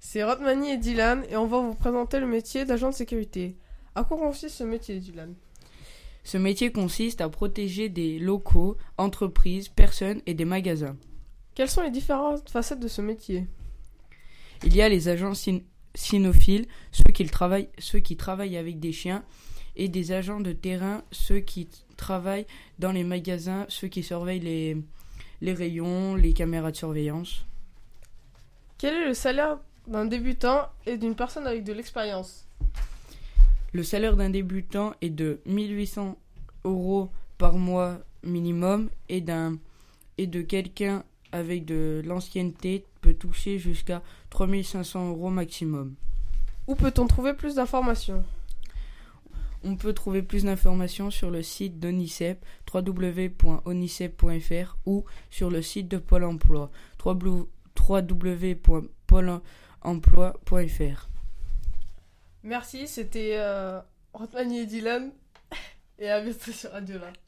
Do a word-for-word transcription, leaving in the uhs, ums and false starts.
C'est Rothmani et Dylan et on va vous présenter le métier d'agent de sécurité. À quoi consiste ce métier, Dylan ? Ce métier consiste à protéger des locaux, entreprises, personnes et des magasins. Quelles sont les différentes facettes de ce métier ? Il y a les agents cyn- cynophiles, ceux qui, travaillent, ceux qui travaillent avec des chiens, et des agents de terrain, ceux qui t- travaillent dans les magasins, ceux qui surveillent les, les rayons, les caméras de surveillance. Quel est le salaire d'un débutant et d'une personne avec de l'expérience ? Le salaire d'un débutant est de mille huit cents euros par mois minimum et, d'un, et de quelqu'un avec de l'ancienneté peut toucher jusqu'à trois mille cinq cents euros maximum. Où peut-on trouver plus d'informations ? On peut trouver plus d'informations sur le site d'ONICEP, w w w point onicep point f r, ou sur le site de Pôle emploi, w w w point pôle emploi point f r. Merci, c'était euh, Rothmani et Dylan et à bientôt sur Radio là.